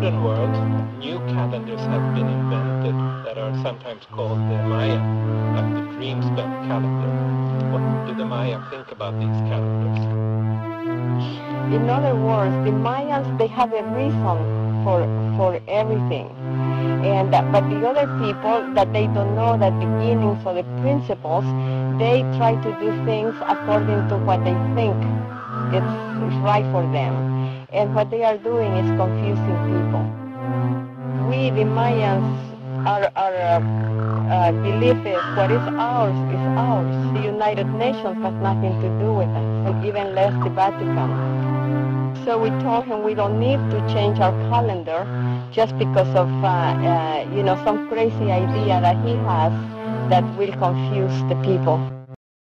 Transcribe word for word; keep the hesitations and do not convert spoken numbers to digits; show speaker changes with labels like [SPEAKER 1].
[SPEAKER 1] modern world, new calendars have been invented that are sometimes called the Maya, like the dream spell calendar. What do the Maya think about these calendars?
[SPEAKER 2] In other words, the Mayans, they have a reason for for everything. And uh, but the other people that they don't know the beginnings or the principles, they try to do things according to what they think it's, it's right for them. And what they are doing is confusing people. We, the Mayans, our, our uh, uh, belief is what is ours is ours. The United Nations has nothing to do with us, and even less the Vatican. So we told him we don't need to change our calendar just because of, uh, uh, you know, some crazy idea that he has that will confuse the people.